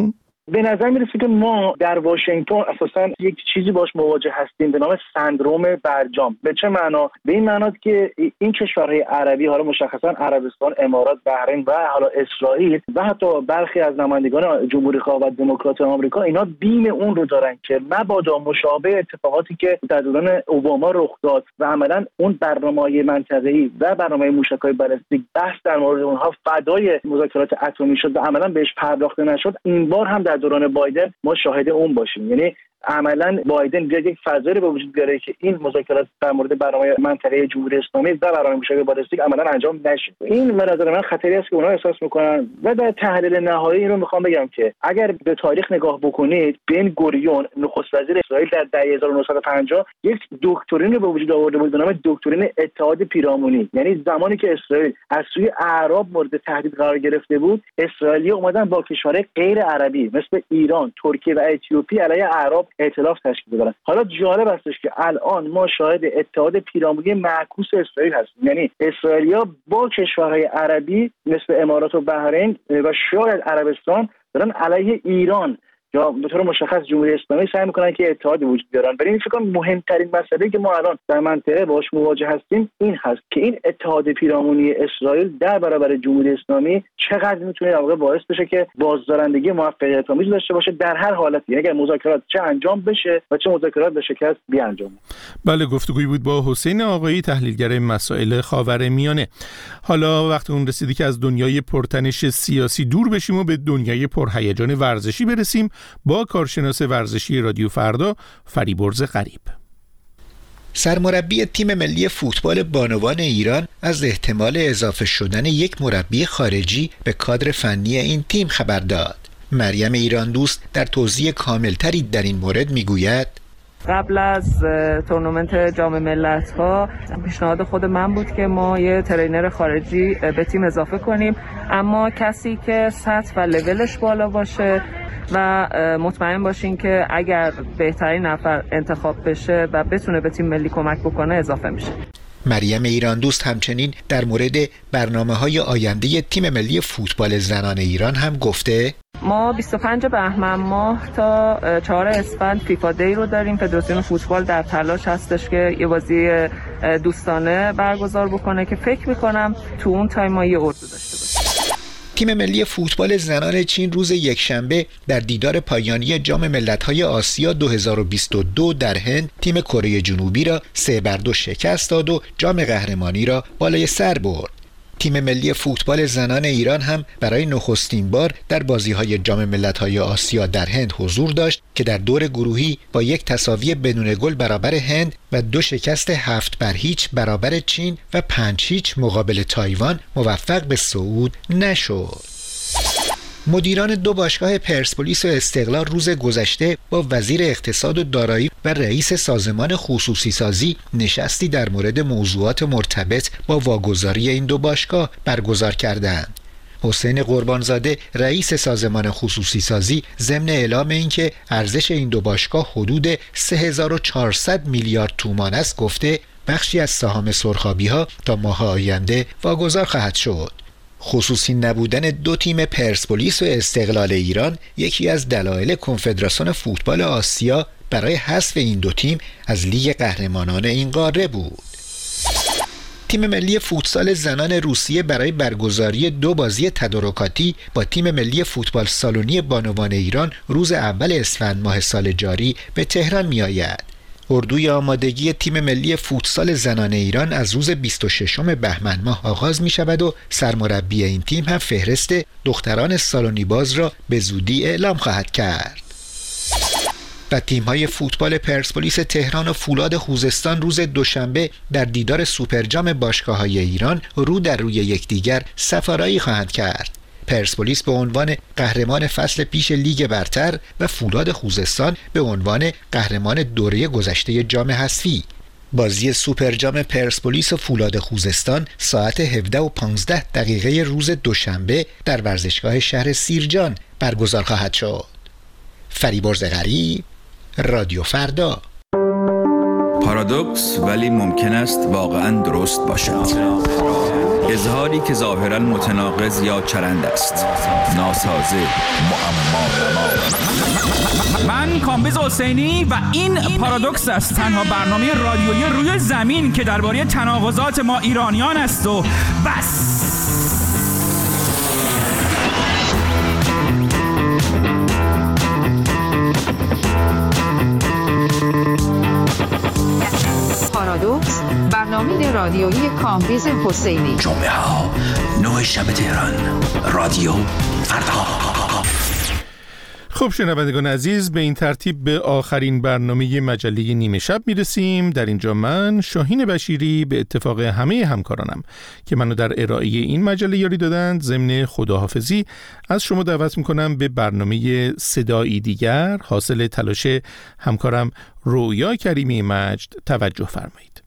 به نظر میرسه که ما در واشنگتن اساسا یک چیزی باش مواجه هستیم به نام سندروم برجام. به چه معنا؟ به این معنا که این کشورهای عربی، حالا مشخصا عربستان، امارات، بحرین و حالا اسرائیل و حتی برخی از نمایندگان جمهوری خواه و دموکرات آمریکا، اینا بیم اون رو دارن که مبادا مشابه اتفاقاتی که در دوران اوباما رخ داد و عملا اون برنامه‌های منطقه‌ای و برنامه موشک‌های بالستیک بحث در مورد اونها فدای مذاکرات اتمی شد و عملا بهش پرداخته نشد، این بار هم در دوران بایدن ما شاهد اون باشیم. یعنی عملا بایدن بیاد یک فضایی رو به وجود بیاره که این مذاکرات در مورد برنامه منطقه جمهوری اسلامی و برنامه موشک بالستیک عملا انجام نشه. این به نظر من خطری است که اونها احساس میکنن. و در تحلیل نهایی این رو میخوام بگم که اگر به تاریخ نگاه بکنید، بن گوریون نخست وزیر اسرائیل در دهه هزار و نهصد و پنجاه یک دکترین رو به وجود آورده بود به نام دکترین اتحاد پیرامونی. یعنی زمانی که اسرائیل از سوی اعراب مورد تهدید قرار گرفته بود، اسرائیلی‌ها اومدن با کشورهای غیر عربی مثل ایران، ترکیه و اتیوپی علیه اعراب ائتلاف تشکیل دادن. حالا جالب هستش که الان ما شاهد اتحاد پیرامونی معکوس اسرائیل هستیم. یعنی اسرائیلیا با کشورهای عربی مثل امارات و بحرین و شاید عربستان دارن علیه ایران یا به طور مشخص جمهوری اسلامی سعی میکنن که اتحاد وجود بیارن. برای این فکر کنم مهمترین مسئله که ما الان در منطقه باهاش مواجه هستیم این هست که این اتحاد پیرامونی اسرائیل در برابر جمهوری اسلامی چقدر میتونه در واقع باعث بشه که بازدارندگی موفقیت آمیز داشته باشه در هر حالتی، یعنی اگر مذاکرات چه انجام بشه و چه مذاکرات به شکست بیانجامه. بله، گفتگویی بود با حسین آقایی، تحلیلگر مسائل خاورمیانه. حالا وقت اون رسیدی که از دنیای پرتنش سیاسی دور بشیم و به دنیای پرهیجان ورزشی برسیم با کارشناس ورزشی رادیو فردا فریبرز غریب. سرمربی تیم ملی فوتبال بانوان ایران از احتمال اضافه شدن یک مربی خارجی به کادر فنی این تیم خبر داد. مریم ایران دوست در توضیح کاملتری در این مورد میگوید: قبل از تورنمنت جام ملت‌ها پیشنهاد خود من بود که ما یه ترینر خارجی به تیم اضافه کنیم، اما کسی که سطح و لولش بالا باشه و مطمئن باشین که اگر بهترین نفر انتخاب بشه و بتونه به تیم ملی کمک بکنه اضافه میشه. مریم ایران دوست همچنین در مورد برنامه‌های آینده تیم ملی فوتبال زنان ایران هم گفته: ما بیست و پنج بهمن ماه تا چهار اسفند فیفا دی رو داریم. فدراسیون فوتبال در تلاش هستش که یه بازی دوستانه برگزار بکنه که فکر میکنم تو اون تایم ما یه اردو داشته باشیم. تیم ملی فوتبال زنان چین روز یکشنبه در دیدار پایانی جام ملت‌های آسیا دو هزار و بیست و دو در هند تیم کره جنوبی را سه بر دو شکست داد و جام قهرمانی را بالای سر برد. تیم ملی فوتبال زنان ایران هم برای نخستین بار در بازی‌های جام ملت‌های آسیا در هند حضور داشت که در دور گروهی با یک تساوی بدون گل برابر هند و دو شکست هفت بر هیچ برابر چین و پنج هیچ مقابل تایوان موفق به صعود نشد. مدیران دو باشگاه پرسپولیس و استقلال روز گذشته با وزیر اقتصاد و دارایی و رئیس سازمان خصوصی سازی نشستی در مورد موضوعات مرتبط با واگذاری این دو باشگاه برگزار کردند. حسین قربانزاده رئیس سازمان خصوصی سازی ضمن اعلام اینکه ارزش این دو باشگاه حدود سه هزار و چهارصد میلیارد تومان است گفته بخشی از سهام سرخابی‌ها تا ماه آینده واگذار خواهد شد. خصوصی نبودن دو تیم پرسپولیس و استقلال ایران یکی از دلایل کنفدراسیون فوتبال آسیا برای حذف این دو تیم از لیگ قهرمانان این قاره بود. تیم ملی فوتسال زنان روسیه برای برگزاری دو بازی تدارکاتی با تیم ملی فوتبال سالونی بانوان ایران روز اول اسفند ماه سال جاری به تهران می آید. اردوی آمادگی تیم ملی فوتسال زنان ایران از روز بیست و ششم بهمن ماه آغاز می شود و سرمربی این تیم هم فهرست دختران سالونی باز را به زودی اعلام خواهد کرد. و تیم‌های فوتبال پرسپولیس تهران و فولاد خوزستان روز دوشنبه در دیدار سوپرجام باشگاه‌های ایران رو در روی یکدیگر سفارایی خواهند کرد. پرسپولیس به عنوان قهرمان فصل پیش لیگ برتر و فولاد خوزستان به عنوان قهرمان دوره گذشته جام حذفی. بازی سوپرجام پرسپولیس و فولاد خوزستان ساعت هفده و پانزده دقیقه روز دوشنبه در ورزشگاه شهر سیرجان برگزار خواهد شد. فریبرز غریب، رادیو فردا. پارادوکس ولی ممکن است واقعاً درست باشد. اظهاری که ظاهراً متناقض یا چرند است. ناسازه، معما. من کامبیز حسینی و این پارادوکس است، تنها برنامه رادیویی روی زمین که درباره تناقضات ما ایرانیان است و بس. پارادوکس، برنامه رادیویی کامبیز حسینی. جمعه ها نه شب تهران، رادیو فردا. خب شنوندگان عزیز، به این ترتیب به آخرین برنامه مجله نیمه شب میرسیم. در اینجا من شاهین بشیری به اتفاق همه همکارانم که منو در ارائه این مجله یاری دادند ضمن خداحافظی از شما دعوت میکنم به برنامه صدایی دیگر حاصل تلاش همکارم رویا کریمی مجد توجه فرمایید.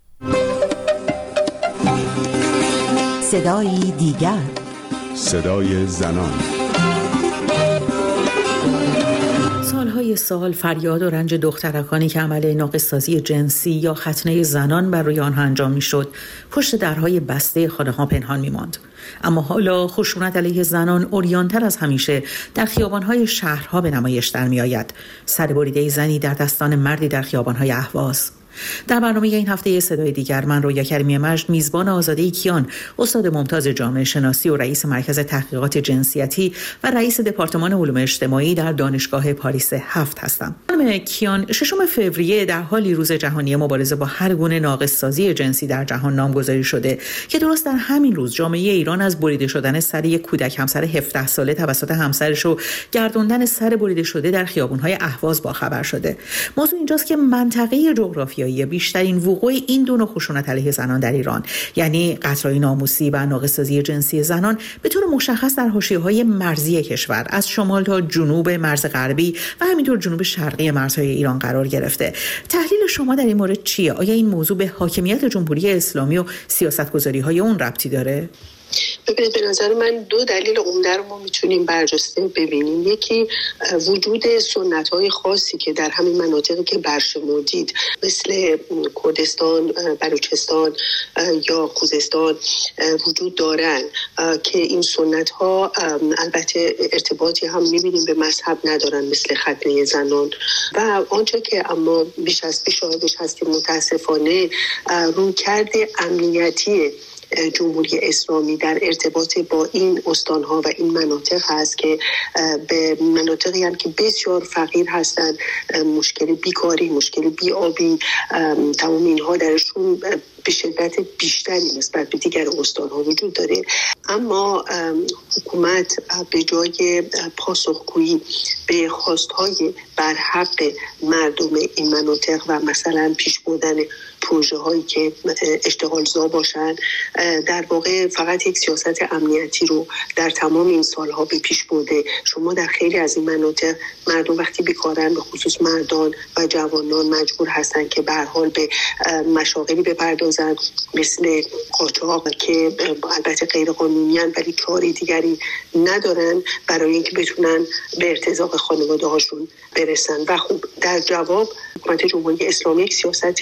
صدایی دیگر، صدای زنان. سالهای سال فریاد و رنج دخترکانی که عمل ناقص‌سازی جنسی یا ختنه زنان بر روی آنها انجام میشد پشت درهای بسته خانه‌ها پنهان می‌ماند. اما حالا خشونت علیه زنان عریان‌تر از همیشه در خیابان‌های شهرها به نمایش در می‌آید. سربریده زنی در دستان مردی در خیابان‌های اهواز. در برنامه این هفته صدای دیگر من رویا کریمی مجد میزبان آزاده کیان، استاد ممتاز جامعه شناسی و رئیس مرکز تحقیقات جنسیتی و رئیس دپارتمان علوم اجتماعی در دانشگاه پاریس هفت هستم. خانم کیان، ششم فوریه در حالی روز جهانی مبارزه با هر گونه ناقص‌سازی جنسی در جهان نامگذاری شده که درست در همین روز جامعه ایران از بریده شدن سر یک کودک همسر هفده ساله توسط همسرش و گردوندن سر بریده شده در خیابان‌های اهواز باخبر شده. موضوع اینجاست که منطقه جغرافیایی بیشترین وقوع این دو نوع خشونت علیه زنان در ایران، یعنی قتل‌های ناموسی و ناقص‌سازی جنسی زنان، به طور مشخص در حاشیه‌های مرزی کشور از شمال تا جنوب مرز غربی و همینطور جنوب شرقی مرزهای ایران قرار گرفته. تحلیل شما در این مورد چیه؟ آیا این موضوع به حاکمیت جمهوری اسلامی و سیاست‌گذاری‌های اون ربطی داره؟ ببینید، به نظر من دو دلیل عمده رو ما میتونیم برجسته ببینیم. یکی وجود سنت‌های خاصی که در همین مناطقی که برشمردید مثل کردستان، بلوچستان یا خوزستان وجود دارن که این سنت‌ها البته ارتباطی هم میبینیم به مذهب ندارن مثل ختنه زنان و آنچه که اما بیش از پیش شاهدش هستیم متاسفانه رویکرد امنیتی جمهوری اسلامی در ارتباط با این استانها و این مناطق هست که به مناطقی هم که بسیار فقیر هستند، مشکل بیکاری، مشکل بیابی، تمام اینها درشون به شدت بیشتری نسبت به دیگر استانها وجود داره. اما حکومت به جای پاسخگویی به خواستهای برحق مردم این مناطق و مثلا پیش بردن پروژه هایی که اشتغالزا باشن، در واقع فقط یک سیاست امنیتی رو در تمام این سالها به پیش برده. شما در خیلی از این مناطق مردم وقتی بیکارن، به خصوص مردان و جوانان، مجبور هستن که به هر حال به مشاغلی بپردازن مثل قاچاق که البته غیر قانونی ان ولی کاری دیگری ندارن برای اینکه بتونن به ارتزاق خانواده هاشون برسن. و خب در جواب حکومت جمهوری اسلامی یک سیاست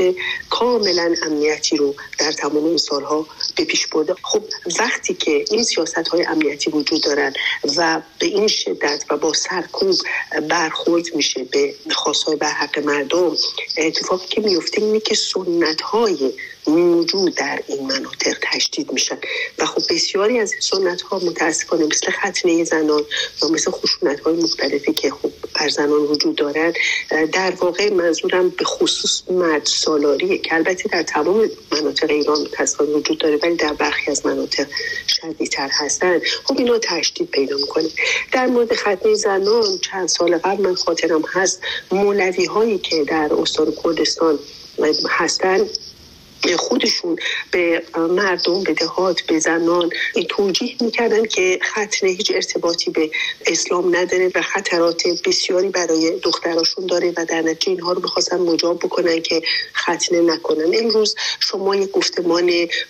کاملا امنیتی رو در تمام این سالها به پیش برده. خب وقتی که این سیاست‌های امنیتی وجود دارن و به این شدت و با سرکوب برخورد میشه به خواست‌های برحق مردم، اتفاقی که میفته اینه که سنت‌های موجود در این مناطق تشدید میشن و خب بسیاری از این سنت‌ها متاسفانه مثل ختنه زنان و مثل خشونت‌های مختلفی که خب بر زنان وجود دارن، در واقع منظورم به خصوص مرد سالاریه که البته در تمام مناطق ایران متاسفانه وجود داره ولی در برخی از مناطق شدیدتر هستن. خب اینا تشدید پیدا میکنه. در مورد ختنه زنان چند سال قبل من خاطرم هست مولوی هایی که در استان کردستان هستن خودشون به مردم، به دهات، به زنان این توجیه میکردن که ختنه هیچ ارتباطی به اسلام نداره و خطرات بسیاری برای دختراشون داره و در نتیجه اینها رو بخواستن مجاب بکنن که ختنه نکنن. امروز شما یک گفتمان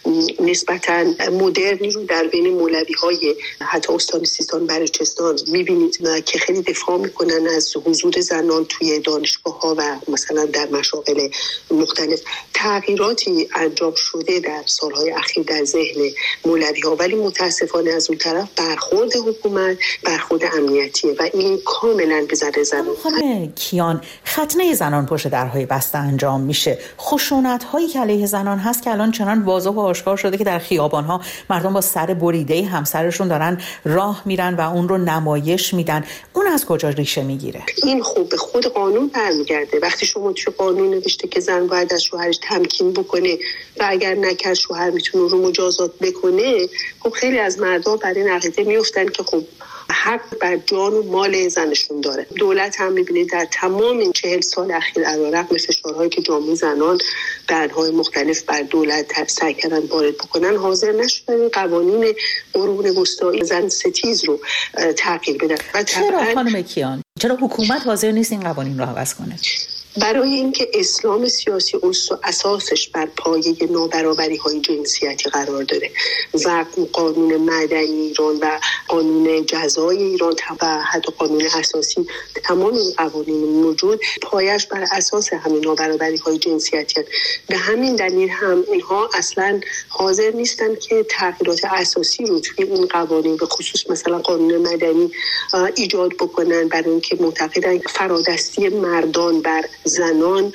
نسبتاً مدرنی رو در بین مولوی های حتی استان سیستان بلوچستان میبینید که خیلی دفاع میکنن از حضور زنان توی دانشگاه ها و مثلا در مشاغل مختلف. تغییراتی انجام شده در سالهای اخیر در ذهن مولوی ها، ولی متاسفانه از اون طرف برخورد حکومت برخورد امنیتیه و این کاملا به ضرر زنان. خانم کیان، ختنه زنان پشت درهای بسته انجام میشه. خشونت هایی که علیه زنان هست که الان چنان واضح و آشکار شده که در خیابان ها مردم با سر بریده همسرشون دارن راه میرن و اون رو نمایش میدن. اون از کجا ریشه میگیره؟ این خوب به خود قانون برمیگرده. وقتی شما توی قانون نوشته که زن باید از شوهرش تمکین بکنه و اگر نکرد شوهر میتونه رو مجازات بکنه، خب خیلی از مردم برای این عقیده میافتن که خب حق بر جان و مال زنشون داره. دولت هم میبینید در تمام این چهل سال اخیر علیرغم فشارهایی که جامعه زنان بعدهای مختلف بر دولت سعی کردن وارد بکنن، حاضر نشدن قوانین قرون وسطایی زن ستیز رو تغییر بدن. و چرا خانم کیان؟ چرا حکومت حاضر نیست این قوانین رو عوض کنه؟ برای اینکه اسلام سیاسی اساسش بر پایه نابرابری های جنسیتی قرار داره و قانون مدنی ایران و قانون جزای ایران و حتی قانون اساسی، تمام این قوانین موجود پایش بر اساس همین نابرابری های جنسیتی هست. به همین دلیل هم اینها اصلا حاضر نیستن که تغییرات اساسی رو توی این قوانین به خصوص مثلا قانون مدنی ایجاد بکنن، برای اینکه معتقدن فرادستی مردان بر زنان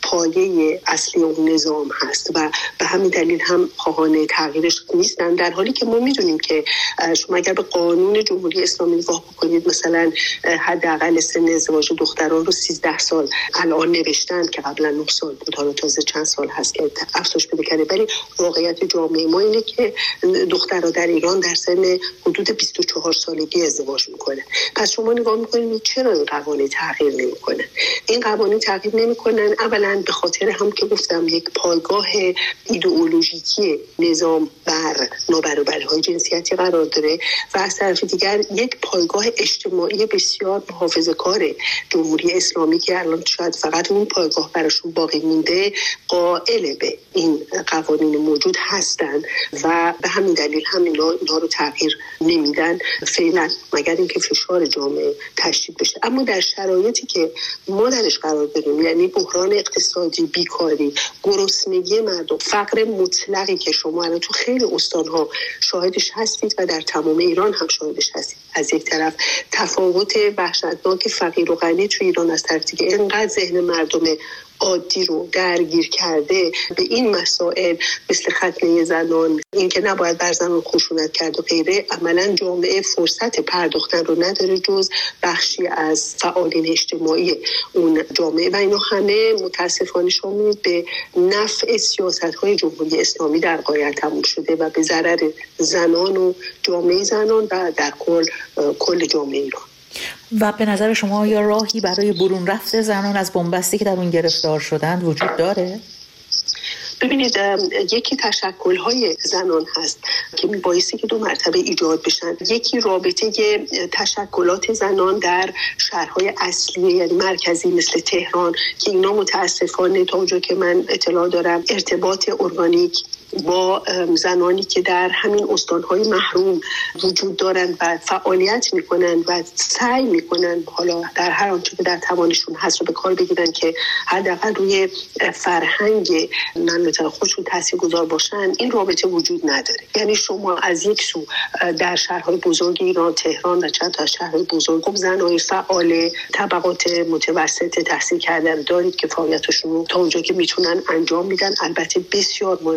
پایه اصلی اون نظام هست و به همین دلیل هم خواهان تغییرش نیستن. در حالی که ما میدونیم که شما اگر به قانون جمهوری اسلامی نگاه بکنید، مثلا حداقل سن ازدواج دختران رو سیزده سال الان نوشتن که قبلا نه سال بود، حالا تازه چند سال هست که افزایش پیدا کرده، ولی واقعیت جامعه ما اینه که دخترها در ایران در سن حدود بیست و چهار سالگی ازدواج میکنه. پس شما نگاه میکنید چرا این قوانین تغییر نمیکنه؟ این قوانین تغییر نمیکنن اولا به خاطر هم که گفتم یک پایگاه ایدئولوژیکی نظام بر نابرابری‌های جنسیتی قرار داره و از طرف دیگر یک پایگاه اجتماعی بسیار محافظه‌کار جمهوری اسلامی که الان شاید فقط اون پایگاه براشون باقی مونده قائل به این قوانین موجود هستند و به همین دلیل هم اینا, اینا رو تغییر نمیدن فعلا، مگر اینکه فشار جامعه تشدید بشه. اما در شرایطی که ما درش قرار داریم، یعنی بحران اقتصادی، بیکاری، گرسنگی مردم، فقر مطلقی که شما الان تو خیلی استان‌ها شاهدش هستید و در تمام ایران هم شاهدش هستید، از یک طرف تفاوت وحشتناک فقیر و غنی تو ایران، از طرف دیگه اینقدر ذهن مردم عادی رو درگیر کرده به این مسائل مثل ختنه زنان، این که نباید بر زنان خشونت کرد و غیره، عملا جامعه فرصت پرداختن رو نداره جز بخشی از فعالین اجتماعی اون جامعه و اینا همه متاسفانه شما به نفع سیاست‌های جمهوری اسلامی در غایت تموم شده و به ضرر زنان و جامعه زنان و در کل کل جامعه ایران. و به نظر شما یا راهی برای برون رفت زنان از بنبستی که در اون گرفتار شدند وجود داره؟ ببینید یکی تشکل‌های زنان هست که میبایستی که دو مرتبه ایجاد بشن. یکی رابطه تشکلات زنان در شهرهای اصلی یعنی مرکزی مثل تهران که اینا متاسفانه تا اونجا که من اطلاع دارم ارتباط ارگانیک با زنانی که در همین استانهای محروم وجود دارند و فعالیت میکنن و سعی میکنن حالا در هر آنچه که در توانشون هست رو به کار بگیرن که حداقل روی فرهنگ مملکت خودشون تاثیرگذار باشن، این رابطه وجود نداره. یعنی شما از یک سو در شهرهای بزرگ ایران، تهران و چند تا شهرهای بزرگ خب زنای فعال طبقات متوسط تحصیل کردن دارید که فعالیتشون رو تا اونجا که میتونن انجام میدن، البته بسیار مورد سخت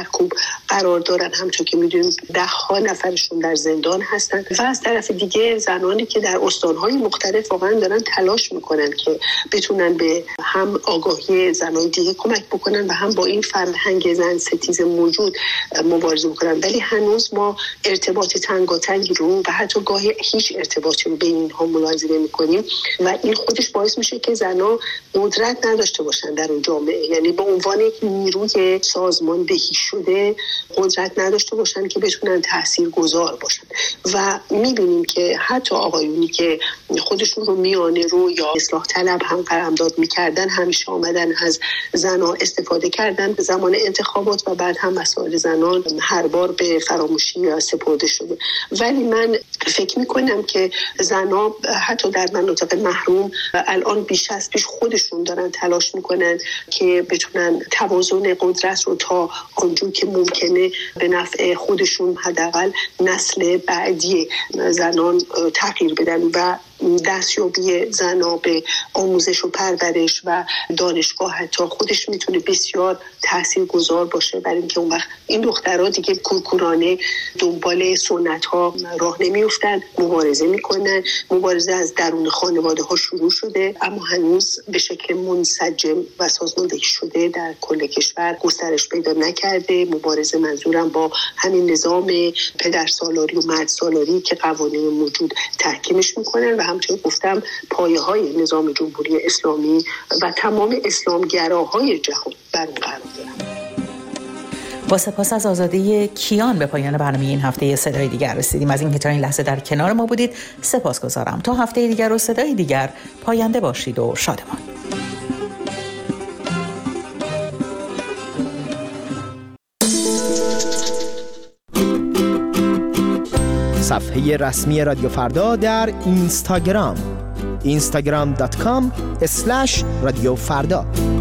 محکوم قرار دارن، همچون که میدونیم ده ها نفرشون در زندان هستن و از طرف دیگه زنانی که در استانهای مختلف واقعا دارن تلاش میکنن که بتونن به هم آگاهی زنای دیگه کمک بکنن و هم با این فرهنگ زن ستیز موجود مبارزه بکنن، ولی هنوز ما ارتباط تنگاتنگی رو و حتی گاهی هیچ ارتباطی رو بین اینها ملاحظه نمی‌کنیم و این خودش باعث میشه که زنها قدرت نداشته باشن در اون جامعه، یعنی به عنوان یک نیروی سازماندهی شده قدرت نداشته باشن که بتونن تاثیرگذار باشن و می‌بینیم که حتی آقایونی که خودشون رو میانه رو یا اصلاح طلب هم قلمداد می‌کردن همیشه آمدن از زنها استفاده کردن زمان انتخابات و بعد هم مسائل زنان هر بار به فراموشی یا سپرده شده. ولی من فکر میکنم که زنها حتی در مناطق محروم الان بیش از پیش خودشون دارن تلاش میکنن که بتونن توازن قدرت رو تا آنجور که ممکنه به نفع خودشون حداقل نسل بعدی زنان تغییر بدن و دستیابی زنها به آموزش و پرورش و دانشگاه حتی خودش میتونه بسیار تاثیرگذار باشه، برای اینکه اون وقت این دخترها دیگه کورکورانه دنبال سنت ها راه نمیافتن، مبارزه میکنن. مبارزه از درون خانواده ها شروع شده اما هنوز به شکل منسجم و سازماندهی شده در کل کشور گسترش پیدا نکرده. مبارزه منظورم با همین نظام پدرسالاری و مردسالاری که قوانین موجود تحکیمش میکنن و همچنین گفتم پایه های نظام جمهوری اسلامی و تمام اسلامگراهای جهان بر اون قرار دارن. با سپاس از آزاده کیان به پایان برنامه این هفته صدای دیگر رسیدیم. از اینکه تا این لحظه در کنار ما بودید سپاسگزارم. تا هفته دیگر و صدای دیگر پاینده باشید و شادمان. صفحه رسمی رادیو فردا در اینستاگرام اینستاگرام دات کام اسلش رادیو فردا.